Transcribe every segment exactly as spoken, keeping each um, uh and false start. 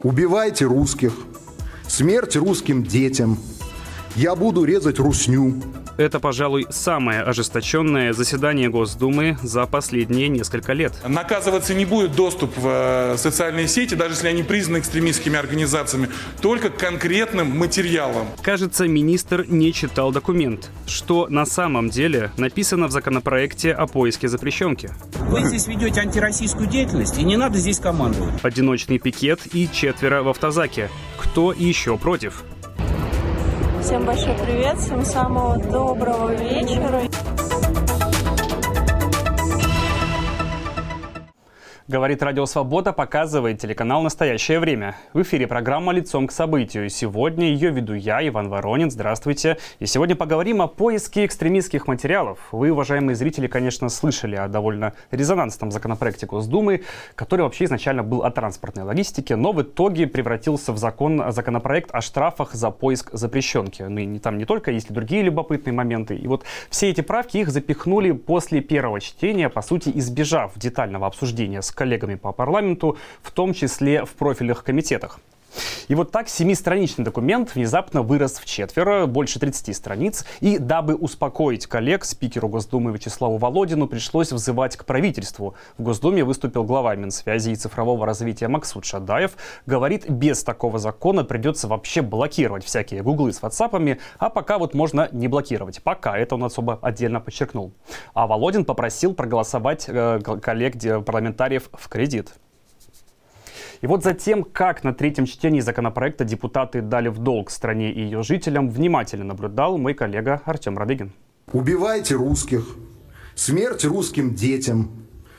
Убивайте русских. Смерть русским детям. Я буду резать русню. Это, пожалуй, самое ожесточенное заседание Госдумы за последние несколько лет. Наказываться не будет доступ в социальные сети, даже если они признаны экстремистскими организациями, только к конкретным материалам. Кажется, министр не читал документ. Что на самом деле написано в законопроекте о поиске запрещенки? Вы здесь ведете антироссийскую деятельность, и не надо здесь командовать. Одиночный пикет и четверо в автозаке. Кто еще против? Всем большой привет, всем самого доброго вечера. Говорит Радио Свобода, показывает телеканал «Настоящее время». В эфире программа «Лицом к событию». Сегодня ее веду я, Иван Воронин. Здравствуйте. И сегодня поговорим о поиске экстремистских материалов. Вы, уважаемые зрители, конечно, слышали о довольно резонансном законопроекте Госдумы, который вообще изначально был о транспортной логистике, но в итоге превратился в закон, законопроект о штрафах за поиск запрещенки. Ну и там не только, есть и другие любопытные моменты. И вот все эти правки их запихнули после первого чтения, по сути, избежав детального обсуждения с коллегами по парламенту, в том числе в профильных комитетах. И вот так семистраничный документ внезапно вырос вчетверо, больше тридцати страниц. И дабы успокоить коллег, спикеру Госдумы Вячеславу Володину пришлось взывать к правительству. В Госдуме выступил глава Минсвязи и цифрового развития Максут Шадаев. Говорит, без такого закона придется вообще блокировать всякие гуглы с ватсапами, а пока вот можно не блокировать. Пока, это он особо отдельно подчеркнул. А Володин попросил проголосовать э, коллег-парламентариев в кредит. И вот затем, как на третьем чтении законопроекта депутаты дали в долг стране и ее жителям, внимательно наблюдал мой коллега Артем Радыгин. Убивайте русских. Смерть русским детям.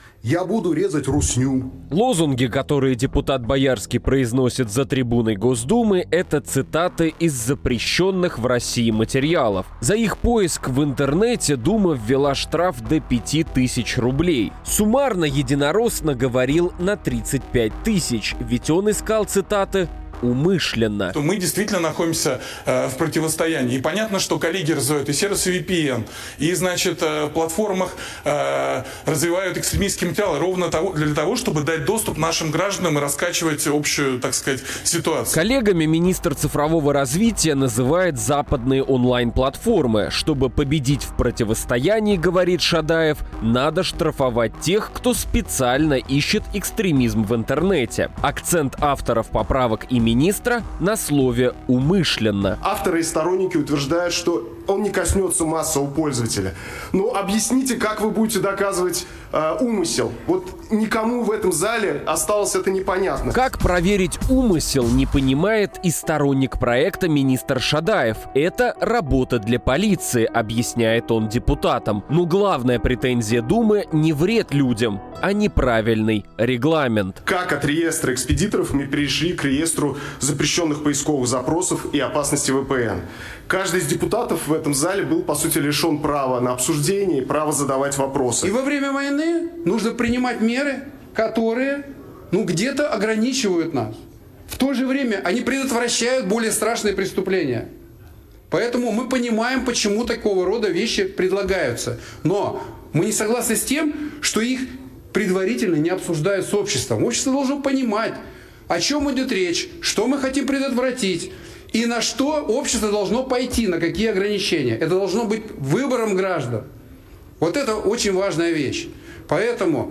Я буду резать русню. Лозунги, которые депутат Боярский произносит за трибуной Госдумы, это цитаты из запрещенных в России материалов. За их поиск в интернете Дума ввела штраф до пяти тысяч рублей. Суммарно единорос наговорил на тридцать пять тысяч, ведь он искал цитаты умышленно. Мы действительно находимся э, в противостоянии. И понятно, что коллеги развивают и сервисы ви пи эн, и, значит, э, в платформах э, развивают экстремистские материалы ровно того, для того, чтобы дать доступ нашим гражданам и раскачивать общую, так сказать, ситуацию. Коллегами министр цифрового развития называет западные онлайн-платформы. Чтобы победить в противостоянии, говорит Шадаев, надо штрафовать тех, кто специально ищет экстремизм в интернете. Акцент авторов поправок и министра на слове «умышленно». Авторы и сторонники утверждают, что он не коснется массового пользователя. Но объясните, как вы будете доказывать э, умысел? Вот никому в этом зале осталось это непонятно. Как проверить умысел, не понимает и сторонник проекта министр Шадаев. Это работа для полиции, объясняет он депутатам. Но главная претензия Думы – не вред людям, а неправильный регламент. Как от реестра экспедиторов мы перешли к реестру запрещенных поисковых запросов и опасности вэ пэ эн. Каждый из депутатов в этом зале был, по сути, лишен права на обсуждение и права задавать вопросы. И во время войны нужно принимать меры, которые, ну, где-то ограничивают нас. В то же время они предотвращают более страшные преступления. Поэтому мы понимаем, почему такого рода вещи предлагаются. Но мы не согласны с тем, что их предварительно не обсуждают с обществом. Общество должно понимать, о чем идет речь, что мы хотим предотвратить и на что общество должно пойти, на какие ограничения. Это должно быть выбором граждан. Вот это очень важная вещь. Поэтому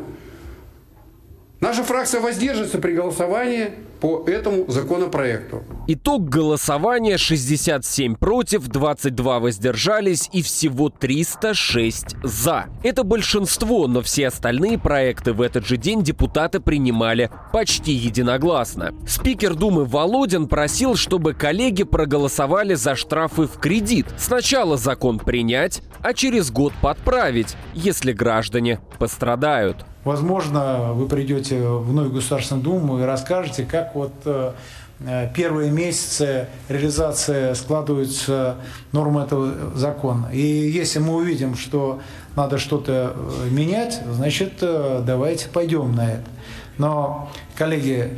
наша фракция воздержится при голосовании по этому законопроекту. Итог голосования: шестьдесят семь против, двадцать два воздержались и всего триста шесть за. Это большинство, но все остальные проекты в этот же день депутаты принимали почти единогласно. Спикер Думы Володин просил, чтобы коллеги проголосовали за штрафы в кредит. Сначала закон принять, а через год подправить, если граждане пострадают. Возможно, вы придете вновь в Государственную Думу и расскажете, как вот э, первые месяцы реализации складываются нормы этого закона. И если мы увидим, что надо что-то менять, значит, э, давайте пойдем на это. Но, коллеги,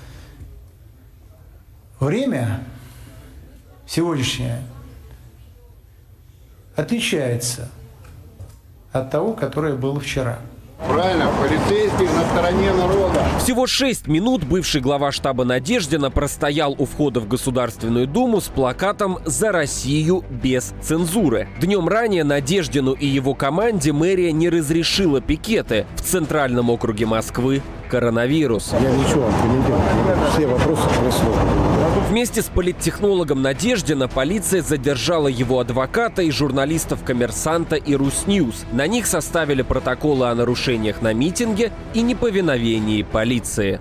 время сегодняшнее отличается от того, которое было вчера. Правильно, полицейские на стороне народа. Всего шесть минут бывший глава штаба Надеждина простоял у входа в Государственную Думу с плакатом «За Россию без цензуры». Днем ранее Надеждину и его команде мэрия не разрешила пикеты. В Центральном округе Москвы коронавирус. Я ничего не комментирую. Все вопросы происходят. Вместе с политтехнологом Надеждина полиция задержала его адвоката и журналистов «Коммерсанта» и «Русньюз». На них составили протоколы о нарушениях на митинге и неповиновении полиции.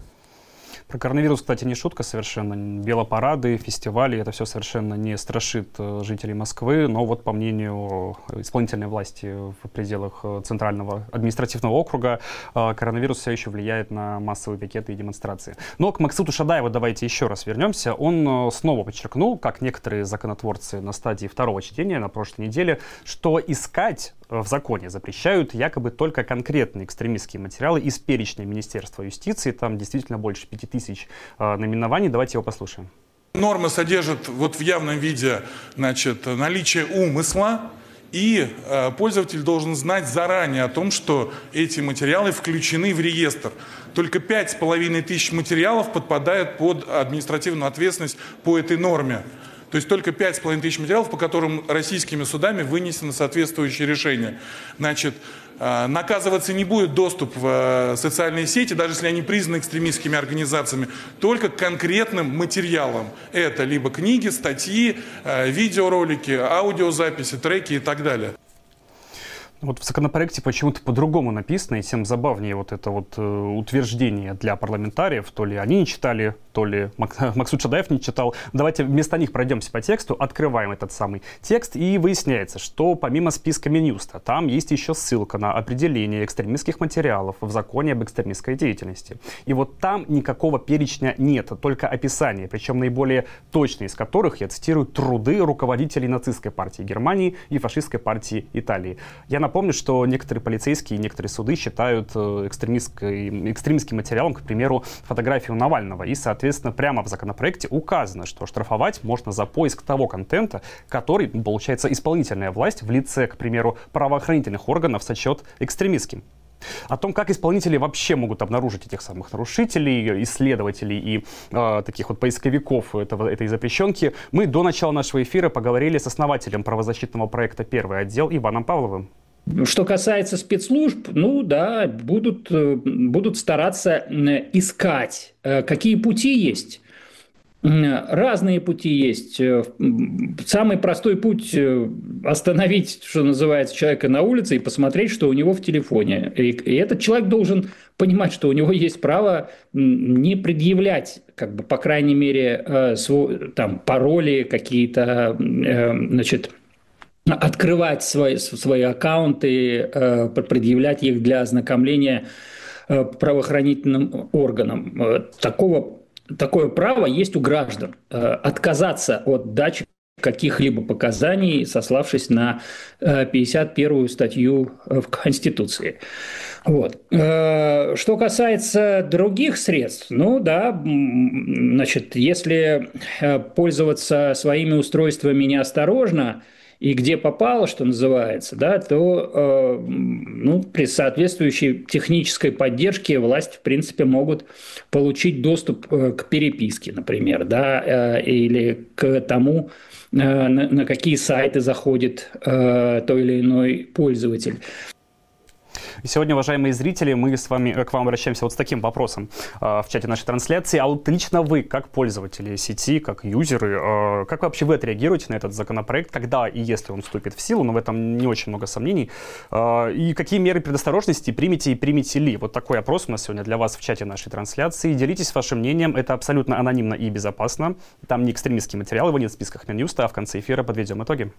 Про коронавирус, кстати, не шутка совершенно. Велопарады, фестивали, это все совершенно не страшит жителей Москвы. Но вот по мнению исполнительной власти в пределах Центрального административного округа, коронавирус все еще влияет на массовые пикеты и демонстрации. Но к Максуту Шадаеву давайте еще раз вернемся. Он снова подчеркнул, как некоторые законотворцы на стадии второго чтения на прошлой неделе, что искать в законе запрещают якобы только конкретные экстремистские материалы из перечня Министерства юстиции. Там действительно больше пяти тысяч э, наименований. Давайте его послушаем. Норма содержит вот в явном виде, значит, наличие умысла, и э, пользователь должен знать заранее о том, что эти материалы включены в реестр. Только пять с половиной тысяч материалов подпадают под административную ответственность по этой норме. То есть только пять с половиной тысяч материалов, по которым российскими судами вынесено соответствующее решение. Значит, наказываться не будет доступ в социальные сети, даже если они признаны экстремистскими организациями, только к конкретным материалам. Это либо книги, статьи, видеоролики, аудиозаписи, треки и так далее. Вот в законопроекте почему-то по-другому написано, и тем забавнее вот это вот э, утверждение для парламентариев. То ли они не читали, то ли Мак- Максут Шадаев не читал. Давайте вместо них пройдемся по тексту, открываем этот самый текст, и выясняется, что помимо списка Минюста, там есть еще ссылка на определение экстремистских материалов в законе об экстремистской деятельности. И вот там никакого перечня нет, только описание, причем наиболее точные из которых, я цитирую, труды руководителей нацистской партии Германии и фашистской партии Италии. Я напомню, что некоторые полицейские и некоторые суды считают экстремистским материалом, к примеру, фотографию Навального. И, соответственно, прямо в законопроекте указано, что штрафовать можно за поиск того контента, который, получается, исполнительная власть в лице, к примеру, правоохранительных органов сочет экстремистским. О том, как исполнители вообще могут обнаружить этих самых нарушителей, исследователей и э, таких вот поисковиков этого, этой запрещенки, мы до начала нашего эфира поговорили с основателем правозащитного проекта «Первый отдел» Иваном Павловым. Что касается спецслужб, ну да, будут, будут стараться искать, какие пути есть. Разные пути есть. Самый простой путь – остановить, что называется, человека на улице и посмотреть, что у него в телефоне. И, и этот человек должен понимать, что у него есть право не предъявлять, как бы, по крайней мере, свой, там, пароли какие-то, значит, открывать свои, свои аккаунты, предъявлять их для ознакомления правоохранительным органам. Такого Такое право есть у граждан – отказаться от дачи каких-либо показаний, сославшись на пятьдесят первую статью в Конституции. Вот. Что касается других средств, ну да, значит, если пользоваться своими устройствами неосторожно и где попало, что называется, да, то э, ну, при соответствующей технической поддержке власти, в принципе, могут получить доступ э, к переписке, например, да, э, или к тому, э, на, на какие сайты заходит э, той или иной пользователь. И сегодня, уважаемые зрители, мы с вами, к вам обращаемся вот с таким вопросом э, в чате нашей трансляции. А вот лично вы, как пользователи сети, как юзеры, э, как вообще вы отреагируете на этот законопроект, когда и если он вступит в силу, но в этом не очень много сомнений, э, и какие меры предосторожности примете и примете ли? Вот такой опрос у нас сегодня для вас в чате нашей трансляции. Делитесь вашим мнением, это абсолютно анонимно и безопасно. Там не экстремистский материал, его нет в списках Минюста, а в конце эфира подведем итоги.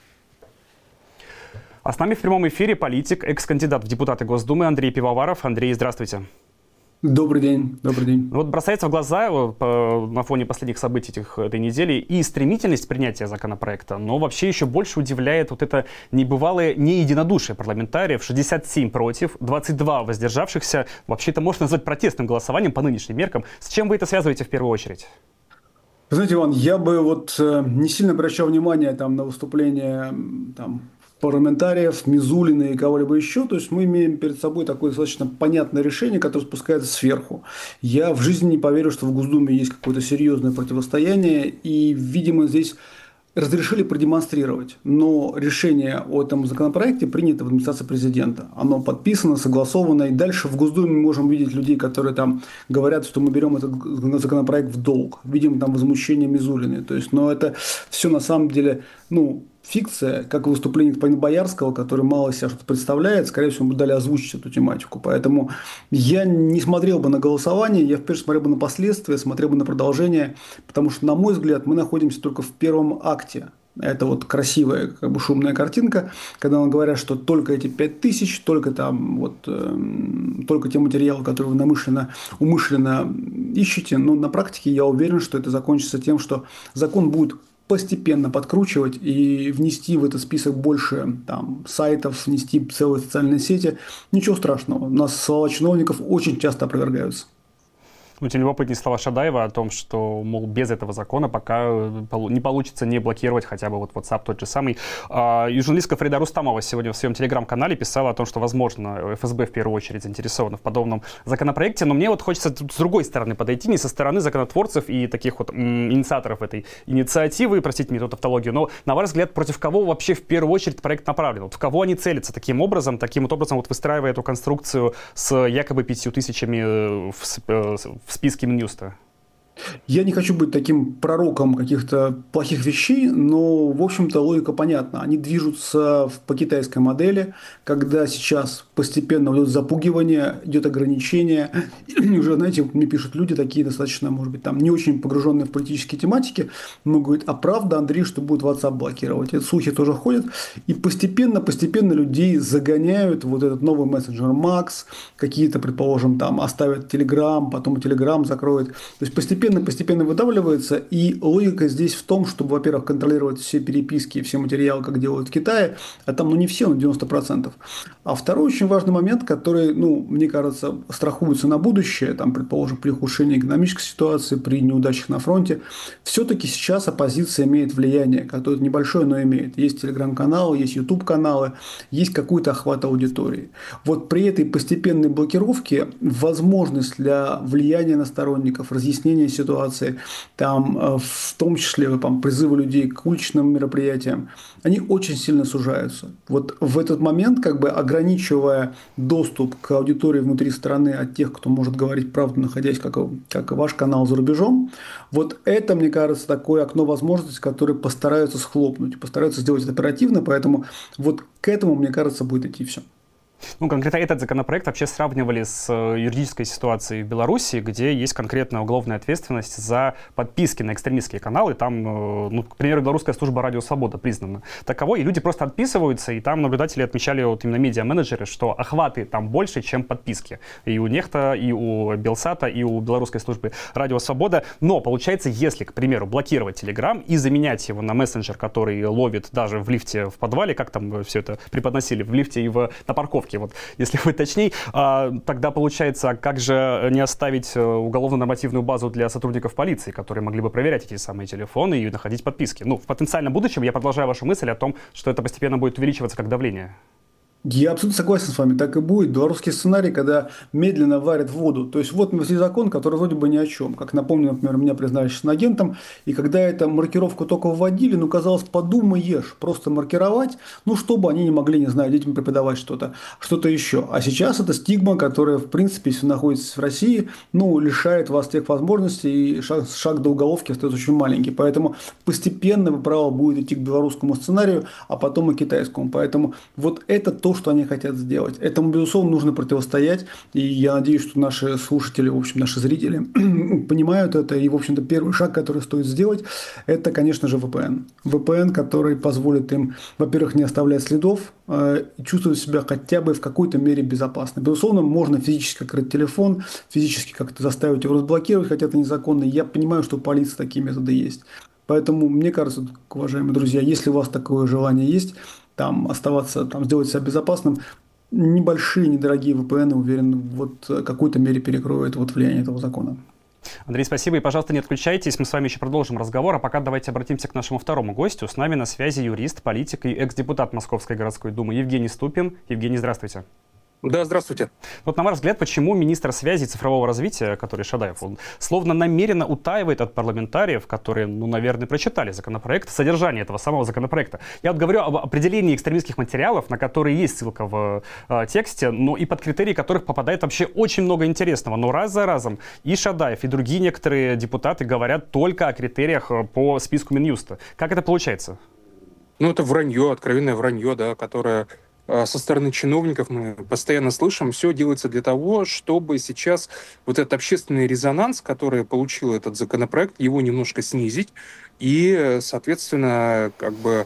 А с нами в прямом эфире политик, экс-кандидат в депутаты Госдумы Андрей Пивоваров. Андрей, здравствуйте. Добрый день, добрый день. Вот бросается в глаза по, на фоне последних событий этих, этой недели и стремительность принятия законопроекта, но вообще еще больше удивляет вот это небывалое неединодушие парламентариев. шестьдесят семь против, двадцать два воздержавшихся. Вообще это можно назвать протестным голосованием по нынешним меркам. С чем вы это связываете в первую очередь? Знаете, Иван, я бы вот не сильно обращал внимание там, на выступление там, парламентариев, Мизулина и кого-либо еще. То есть мы имеем перед собой такое достаточно понятное решение, которое спускается сверху. Я в жизни не поверю, что в Госдуме есть какое-то серьезное противостояние, и, видимо, здесь разрешили продемонстрировать. Но решение о этом законопроекте принято в администрации президента. Оно подписано, согласовано, и дальше в Госдуме мы можем видеть людей, которые там говорят, что мы берем этот законопроект в долг. Видим там возмущение Мизулиной. То есть, но это все на самом деле, ну, фикция, как выступление господина Боярского, который мало себя что-то представляет, скорее всего, мы дали озвучить эту тематику. Поэтому я не смотрел бы на голосование, я, в первую очередь, смотрел бы на последствия, смотрел бы на продолжение, потому что, на мой взгляд, мы находимся только в первом акте. Это вот красивая, как бы шумная картинка, когда нам говорят, что только эти пять тысяч, только там вот, э, только те материалы, которые вы намышленно, умышленно ищете. Но на практике я уверен, что это закончится тем, что закон будет постепенно подкручивать и внести в этот список больше там, сайтов, внести целые социальные сети. Ничего страшного. У нас слова чиновников очень часто опровергаются. Ну, тем любопытнее слова Шадаева о том, что, мол, без этого закона пока не получится не блокировать хотя бы вот WhatsApp тот же самый. И журналистка Фарида Рустамова сегодня в своем телеграм-канале писала о том, что, возможно, эф эс бэ в первую очередь заинтересована в подобном законопроекте, но мне вот хочется с другой стороны подойти, не со стороны законотворцев и таких вот м, инициаторов этой инициативы, простите мне тут тавтологию, но, на ваш взгляд, против кого вообще в первую очередь проект направлен? Вот в кого они целятся таким образом, таким вот образом вот выстраивая эту конструкцию с якобы пятью тысячами в, в в списке Минюста? Я не хочу быть таким пророком каких-то плохих вещей, но, в общем-то, логика понятна. Они движутся по китайской модели, когда сейчас постепенно идет запугивание, идет ограничение. И уже, знаете, мне пишут люди такие достаточно, может быть, там не очень погруженные в политические тематики, но говорят, а правда, Андрей, что будет WhatsApp блокировать? Эти слухи тоже ходят. И постепенно, постепенно людей загоняют вот этот новый мессенджер Макс, какие-то, предположим, там оставят Telegram, потом Telegram закроют. То есть постепенно постепенно выдавливается, и логика здесь в том, чтобы, во-первых, контролировать все переписки и все материалы, как делают в Китае, а там, ну, не все, но девяносто процентов. А второй очень важный момент, который, ну, мне кажется, страхуется на будущее, там, предположим, при ухудшении экономической ситуации, при неудачах на фронте, все-таки сейчас оппозиция имеет влияние, которое небольшое, но имеет. Есть телеграм-каналы, есть ютуб-каналы, есть какой-то охват аудитории. Вот при этой постепенной блокировке возможность для влияния на сторонников, разъяснения ситуации, там, в том числе там, призывы людей к уличным мероприятиям, они очень сильно сужаются. Вот в этот момент, как бы ограничивая доступ к аудитории внутри страны от тех, кто может говорить правду, находясь, как, как ваш канал, за рубежом, вот это, мне кажется, такое окно возможностей, которое постараются схлопнуть, постараются сделать это оперативно, поэтому вот к этому, мне кажется, будет идти все. Ну, конкретно этот законопроект вообще сравнивали с юридической ситуацией в Беларуси, где есть конкретная уголовная ответственность за подписки на экстремистские каналы. Там, ну, к примеру, белорусская служба «Радио Свобода» признана таковой, и люди просто отписываются, и там наблюдатели отмечали, вот именно медиа-менеджеры, что охваты там больше, чем подписки. И у Нехта, и у Белсата, и у белорусской службы «Радио Свобода». Но, получается, если, к примеру, блокировать Telegram и заменять его на мессенджер, который ловит даже в лифте в подвале, как там все это преподносили, в лифте и в, на парковке, вот, если быть точней, тогда получается, как же не оставить уголовно-нормативную базу для сотрудников полиции, которые могли бы проверять эти самые телефоны и находить подписки. Ну, в потенциальном будущем я продолжаю вашу мысль о том, что это постепенно будет увеличиваться как давление. Я абсолютно согласен с вами, так и будет. Белорусский сценарий, когда медленно варят воду. То есть вот мы ввели закон, который вроде бы ни о чем. Как напомню, например, меня признали агентом, и когда эту маркировку только вводили, ну, казалось, подумаешь, просто маркировать, ну, чтобы они не могли, не знаю, детям преподавать что-то, что-то еще. А сейчас это стигма, которая, в принципе, если вы находитесь в России, ну, лишает вас тех возможностей, и шаг, шаг до уголовки остается очень маленький. Поэтому постепенно право будет идти к белорусскому сценарию, а потом и китайскому. Поэтому вот это то, что они хотят сделать. Этому, безусловно, нужно противостоять, и я надеюсь, что наши слушатели, в общем, наши зрители понимают это, и, в общем-то, первый шаг, который стоит сделать, это, конечно же, вэ пэ эн. вэ пэ эн, который позволит им, во-первых, не оставлять следов, э, чувствовать себя хотя бы в какой-то мере безопасно. Безусловно, можно физически открыть телефон, физически как-то заставить его разблокировать, хотя это незаконно. Я понимаю, что у полиции такие методы есть. Поэтому, мне кажется, уважаемые друзья, если у вас такое желание есть, там оставаться, там сделать себя безопасным, небольшие, недорогие вэ пэ эн, уверен, вот в какой-то мере перекроют вот влияние этого закона. Андрей, спасибо. И, пожалуйста, не отключайтесь. Мы с вами еще продолжим разговор. А пока давайте обратимся к нашему второму гостю. С нами на связи юрист, политик и экс-депутат Московской городской думы Евгений Ступин. Евгений, здравствуйте. Да, здравствуйте. Вот на ваш взгляд, почему министр связи и цифрового развития, который Шадаев, он словно намеренно утаивает от парламентариев, которые, ну, наверное, прочитали законопроект, содержание этого самого законопроекта? Я вот говорю об определении экстремистских материалов, на которые есть ссылка в э, тексте, но и под критерии которых попадает вообще очень много интересного. Но раз за разом и Шадаев, и другие некоторые депутаты говорят только о критериях по списку Минюста. Как это получается? Ну, это вранье, откровенное вранье, да, которое... со стороны чиновников мы постоянно слышим, все делается для того, чтобы сейчас вот этот общественный резонанс, который получил этот законопроект, его немножко снизить и, соответственно, как бы,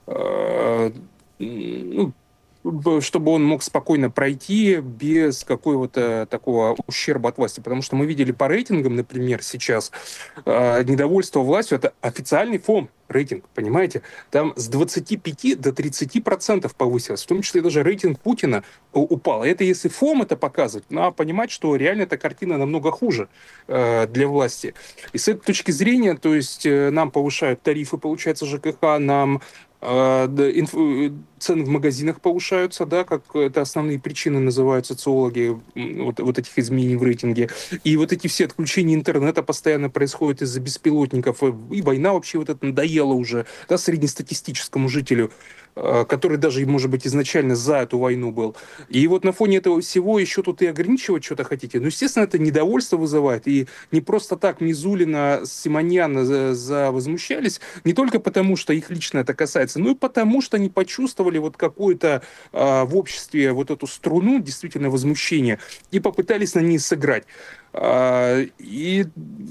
э, ну, чтобы он мог спокойно пройти без какого-то такого ущерба от власти. Потому что мы видели по рейтингам, например, сейчас э, недовольство властью — это официальный фон рейтинг, понимаете? Там с двадцати пяти до тридцати процентов повысилось, в том числе даже рейтинг Путина упал. И это если ФОМ это показывать, надо понимать, что реально эта картина намного хуже э, для власти. И с этой точки зрения, то есть э, нам повышают тарифы, получается, ЖКХ, нам э, да, инф, цены в магазинах повышаются, да, как это основные причины называют социологи вот, вот этих изменений в рейтинге. И вот эти все отключения интернета постоянно происходят из-за беспилотников. И война вообще вот это надоела уже, да, среднестатистическому жителю, который даже, может быть, изначально за эту войну был. И вот на фоне этого всего еще тут и ограничивать что-то хотите. Ну, естественно, это недовольство вызывает. И не просто так Мизулина, Симоньян за, за возмущались, не только потому, что их лично это касается, но и потому, что они почувствовали вот какую-то а, в обществе вот эту струну, действительно, возмущения, и попытались на ней сыграть. А, и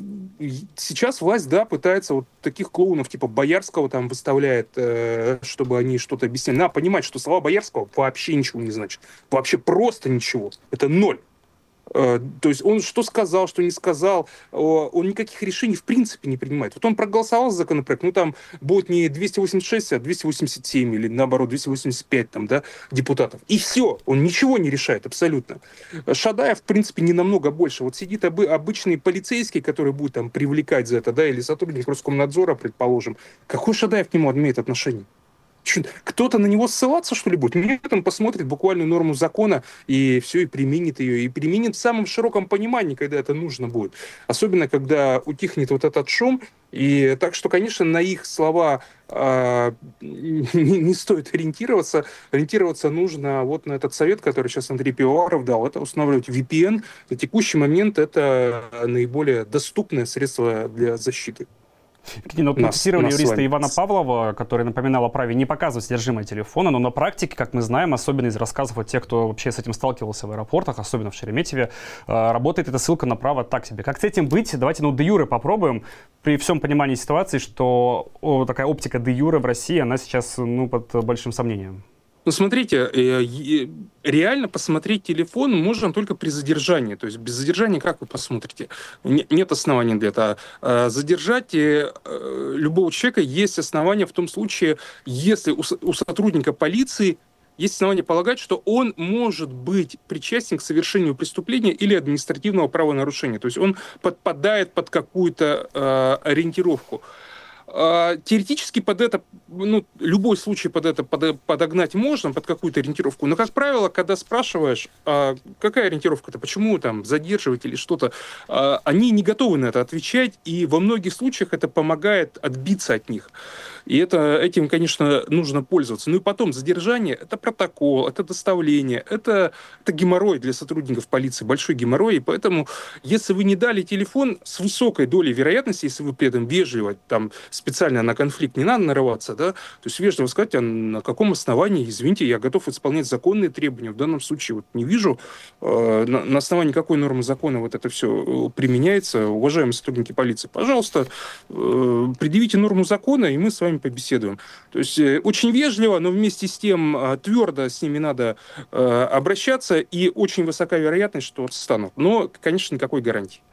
сейчас власть, да, пытается вот таких клоунов типа Боярского там выставляет, э, чтобы они что-то объясняли. Надо понимать, что слова Боярского вообще ничего не значат. Вообще просто ничего. Это ноль. Э, то есть он что сказал, что не сказал, э, он никаких решений в принципе не принимает. Вот он проголосовал за законопроект, ну там будет не двести восемьдесят шесть, а двести восемьдесят семь или наоборот двести восемьдесят пять там, да, депутатов. И все, он ничего не решает абсолютно. Шадаев в принципе не намного больше. Вот сидит обы- обычный полицейский, который будет там привлекать за это, да, или сотрудник Роскомнадзора, предположим. Какой Шадаев к нему имеет отношение? Кто-то на него ссылаться, что ли, будет? Нет, он посмотрит буквальную норму закона и все, и применит ее. И применит в самом широком понимании, когда это нужно будет. Особенно, когда утихнет вот этот шум. И так что, конечно, на их слова э, не, не стоит ориентироваться. Ориентироваться нужно вот на этот совет, который сейчас Андрей Пивоваров дал. Это устанавливать ви пи эн. На текущий момент это наиболее доступное средство для защиты. Ну, мы цитировали юриста Ивана Павлова, который напоминал о праве не показывать содержимое телефона, но на практике, как мы знаем, особенно из рассказов от тех, кто вообще с этим сталкивался в аэропортах, особенно в Шереметьеве, работает эта ссылка на право так себе. Как с этим быть? Давайте, ну, де юре попробуем. При всем понимании ситуации, что о, такая оптика де юре в России, она сейчас, ну, под большим сомнением. Ну, смотрите, реально посмотреть телефон можно только при задержании. То есть без задержания как вы посмотрите? Нет оснований для этого. Задержать любого человека есть основания в том случае, если у сотрудника полиции есть основания полагать, что он может быть причастен к совершению преступления или административного правонарушения. То есть он подпадает под какую-то ориентировку. Теоретически под это, ну, любой случай под это подогнать можно, под какую-то ориентировку. Но, как правило, когда спрашиваешь, а какая ориентировка-то, почему там задерживать или что-то, а, они не готовы на это отвечать, и во многих случаях это помогает отбиться от них. И это, этим, конечно, нужно пользоваться. Ну и потом, задержание — это протокол, это доставление, это, это геморрой для сотрудников полиции, большой геморрой. И поэтому, если вы не дали телефон, с высокой долей вероятности, если вы при этом вежливо, там, специально на конфликт не надо нарываться, да, то есть вежливо сказать, а на каком основании, извините, я готов исполнять законные требования. В данном случае вот не вижу, э, на, на основании какой нормы закона вот это все применяется. Уважаемые сотрудники полиции, пожалуйста, э, предъявите норму закона, и мы с вами побеседуем. То есть э, очень вежливо, но вместе с тем э, твердо с ними надо э, обращаться, и очень высока вероятность, что отстанут. Но, конечно, никакой гарантии.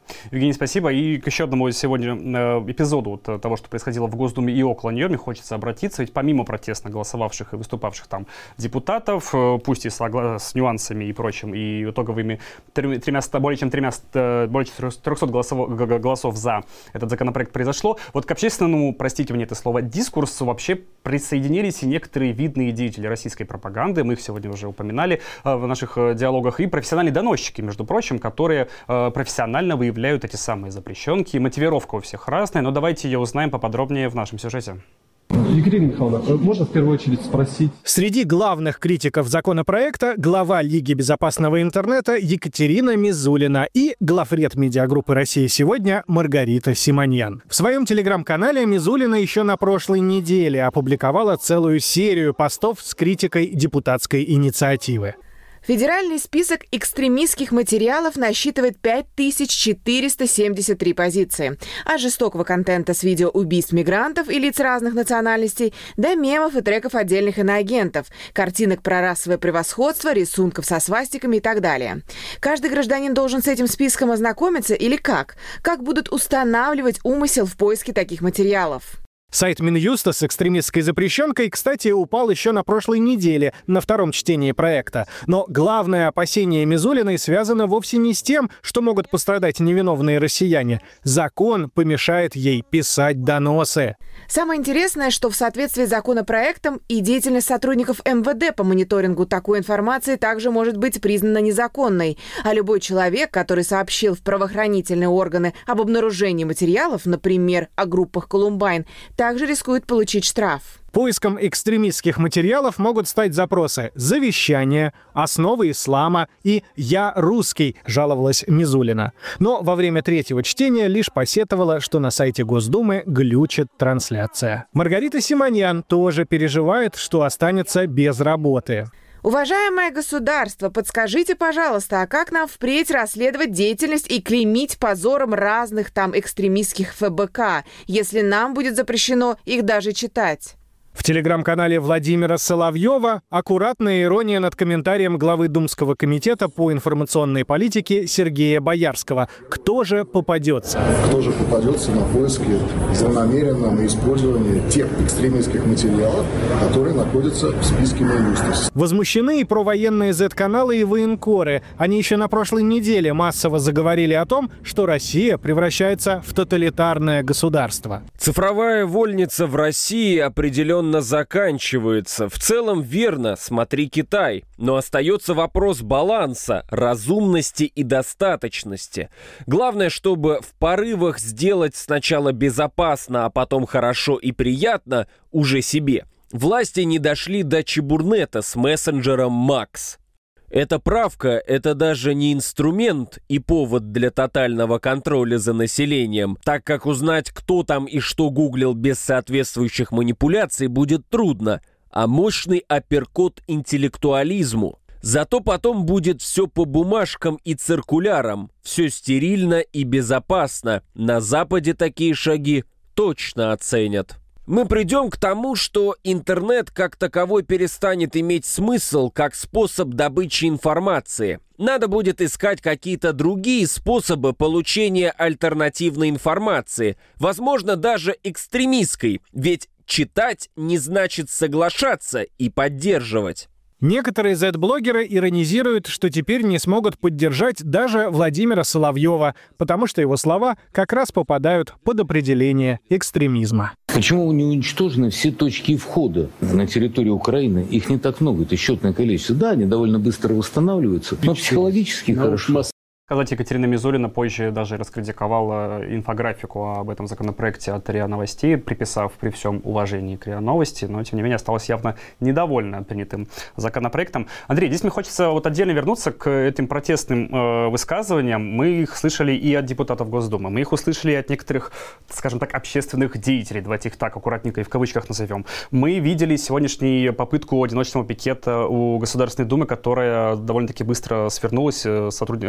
Евгений, спасибо. И к еще одному сегодня эпизоду того, что происходило в Госдуме и около нее, мне хочется обратиться. Ведь помимо протестно голосовавших и выступавших там депутатов, пусть и с, с нюансами и прочим, и итоговыми тремястами, более чем тремястами, более чем трехсот голосов, голосов за этот законопроект произошло, вот к общественному, простите мне это слово, дискурсу вообще присоединились и некоторые видные деятели российской пропаганды, мы их сегодня уже упоминали в наших диалогах, и профессиональные доносчики, между прочим, которые профессионально выявляют эти самые запрещенки. Мотивировка у всех разная, но давайте ее узнаем поподробнее в нашем сюжете. Екатерина Михайловна, можно в первую очередь спросить? Среди главных критиков законопроекта глава Лиги безопасного интернета Екатерина Мизулина и главред медиагруппы «Россия сегодня» Маргарита Симоньян. В своем телеграм-канале Мизулина еще на прошлой неделе опубликовала целую серию постов с критикой депутатской инициативы. Федеральный список экстремистских материалов насчитывает пять тысяч четыреста семьдесят три позиции. От жестокого контента с видео убийств мигрантов и лиц разных национальностей до мемов и треков отдельных иноагентов, картинок про расовое превосходство, рисунков со свастиками и так далее. Каждый гражданин должен с этим списком ознакомиться или как? Как будут устанавливать умысел в поиске таких материалов? Сайт Минюста с экстремистской запрещенкой, кстати, упал еще на прошлой неделе, на втором чтении проекта. Но главное опасение Мизулиной связано вовсе не с тем, что могут пострадать невиновные россияне. Закон помешает ей писать доносы. Самое интересное, что в соответствии с законопроектом и деятельность сотрудников эм вэ дэ по мониторингу такой информации также может быть признана незаконной. А любой человек, который сообщил в правоохранительные органы об обнаружении материалов, например, о группах «Колумбайн», также рискует получить штраф. Поиском экстремистских материалов могут стать запросы «Завещание», «Основы ислама» и «Я русский», жаловалась Мизулина. Но во время третьего чтения лишь посетовала, что на сайте Госдумы глючит трансляция. Маргарита Симоньян тоже переживает, что останется без работы. Уважаемое государство, подскажите, пожалуйста, а как нам впредь расследовать деятельность и клеймить позором разных там экстремистских эф бэ ка, если нам будет запрещено их даже читать? В телеграм-канале Владимира Соловьева аккуратная ирония над комментарием главы Думского комитета по информационной политике Сергея Боярского. Кто же попадется? Кто же попадется на поиски злонамеренно на использование тех экстремистских материалов, которые находятся в списке Минюста? Возмущены и провоенные зет-каналы и военкоры. Они еще на прошлой неделе массово заговорили о том, что Россия превращается в тоталитарное государство. Цифровая вольница в России определенно заканчивается. В целом верно, смотри Китай. Но остается вопрос баланса, разумности и достаточности. Главное, чтобы в порывах сделать сначала безопасно, а потом хорошо и приятно уже себе, власти не дошли до чебурнета с мессенджером Макс. Эта правка – это даже не инструмент и повод для тотального контроля за населением, так как узнать, кто там и что гуглил без соответствующих манипуляций, будет трудно, а мощный апперкот интеллектуализму. Зато потом будет все по бумажкам и циркулярам, все стерильно и безопасно. На Западе такие шаги точно оценят. Мы придем к тому, что интернет как таковой перестанет иметь смысл как способ добычи информации. Надо будет искать какие-то другие способы получения альтернативной информации, возможно, даже экстремистской, ведь читать не значит соглашаться и поддерживать. Некоторые зет-блогеры иронизируют, что теперь не смогут поддержать даже Владимира Соловьева, потому что его слова как раз попадают под определение экстремизма. Почему не уничтожены все точки входа на территорию Украины? Их не так много, это счетное количество. Да, они довольно быстро восстанавливаются, но психологически но хорошо. Сказать, Екатерина Мизулина позже даже раскритиковала инфографику об этом законопроекте от РИА Новостей, приписав при всем уважении к РИА Новости, но тем не менее осталась явно недовольна принятым законопроектом. Андрей, здесь мне хочется вот отдельно вернуться к этим протестным э, высказываниям. Мы их слышали и от депутатов Госдумы, мы их услышали и от некоторых, скажем так, общественных деятелей, давайте их так аккуратненько и в кавычках назовем. Мы видели сегодняшнюю попытку одиночного пикета у Государственной Думы, которая довольно-таки быстро свернулась сотрудниками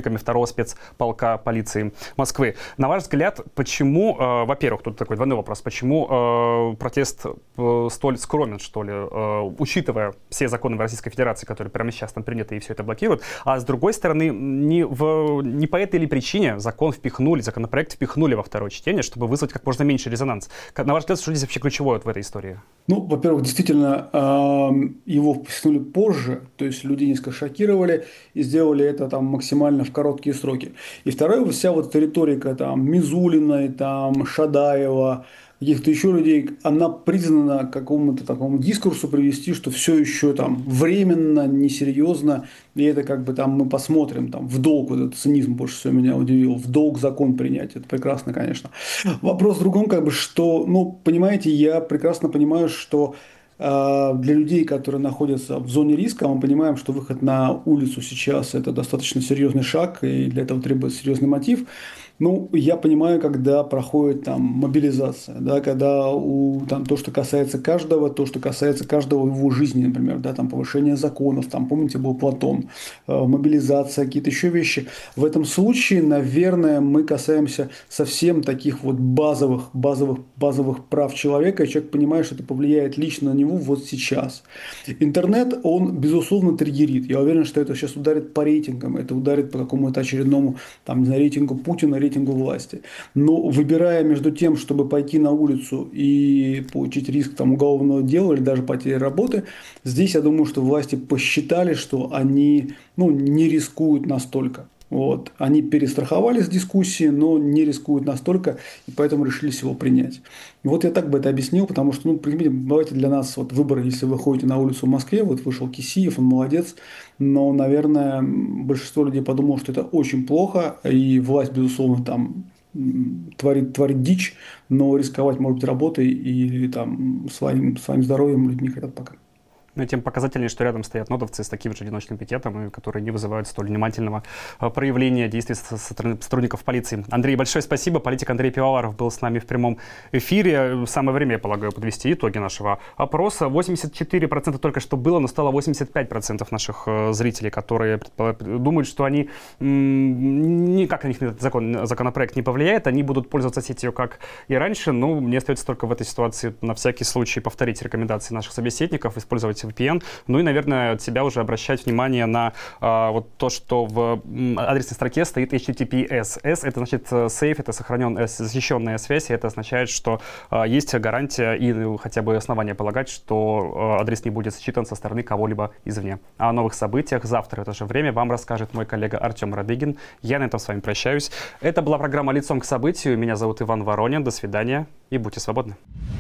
сотрудниками второго спецполка полиции Москвы. На ваш взгляд, почему, э, во-первых, тут такой двойной вопрос, почему э, протест э, столь скромен, что ли, э, учитывая все законы в Российской Федерации, которые прямо сейчас там приняты и все это блокируют, а с другой стороны, не, в, не по этой ли причине закон впихнули, законопроект впихнули во второе чтение, чтобы вызвать как можно меньше резонанс? На ваш взгляд, что здесь вообще ключевое вот в этой истории? Ну, во-первых, действительно, его впихнули позже, то есть люди несколько шокировали и сделали это там максимально в короткие сроки. И второе, вся вот эта риторика там Мизулиной, там Шадаева, каких-то еще людей, она признана к какому-то такому дискурсу привести, что все еще там временно, несерьезно, и это как бы там мы посмотрим, там в долг, вот этот цинизм больше всего меня удивил, в долг закон принять, это прекрасно, конечно. Вопрос в другом, как бы, что, ну, понимаете, я прекрасно понимаю, что э, для людей, которые находятся в зоне риска, мы понимаем, что выход на улицу сейчас это достаточно серьезный шаг, и для этого требуется серьезный мотив. Ну, я понимаю, когда проходит там мобилизация, да, когда у, там, то, что касается каждого, то, что касается каждого в его жизни, например, да, там повышение законов, там, помните, был Платон, э, мобилизация, какие-то еще вещи. В этом случае, наверное, мы касаемся совсем таких вот базовых, базовых, базовых прав человека, и человек понимает, что это повлияет лично на него вот сейчас. Интернет, он, безусловно, триггерит. Я уверен, что это сейчас ударит по рейтингам, это ударит по какому-то очередному, там, не знаю, рейтингу Путина, рейтингу власти. Но выбирая между тем, чтобы пойти на улицу и получить риск там, уголовного дела или даже потери работы, здесь я думаю, что власти посчитали, что они ну, не рискуют настолько. Вот. Они перестраховались в дискуссии, но не рискуют настолько, и поэтому решили его принять. Вот я так бы это объяснил, потому что, ну, давайте для нас вот выбор, если вы ходите на улицу в Москве, вот вышел Кисиев, он молодец, но, наверное, большинство людей подумало, что это очень плохо, и власть, безусловно, там творит, творит дичь, но рисковать, может быть, работой и там, своим, своим здоровьем люди не хотят пока. Ну, тем показательнее, что рядом стоят нодовцы с таким же одиночным пикетом, которые не вызывают столь внимательного проявления действий сотрудников полиции. Андрей, большое спасибо. Политик Андрей Пивоваров был с нами в прямом эфире. Самое время, я полагаю, подвести итоги нашего опроса. восемьдесят четыре процента только что было, но стало восемьдесят пять процентов наших зрителей, которые думают, что они никак на них этот закон, законопроект не повлияет. Они будут пользоваться сетью, как и раньше. Но мне остается только в этой ситуации на всякий случай повторить рекомендации наших собеседников, использовать ви пи эн, ну и, наверное, от себя уже обращать внимание на а, вот то, что в адресной строке стоит эйч ти ти пи эс. S — это значит safe, это сохраненная, защищенная связь, и это означает, что а, есть гарантия и ну, хотя бы основания полагать, что а, адрес не будет считан со стороны кого-либо извне. О новых событиях завтра в это же время вам расскажет мой коллега Артем Радыгин. Я на этом с вами прощаюсь. Это была программа «Лицом к событию». Меня зовут Иван Воронин. До свидания и будьте свободны.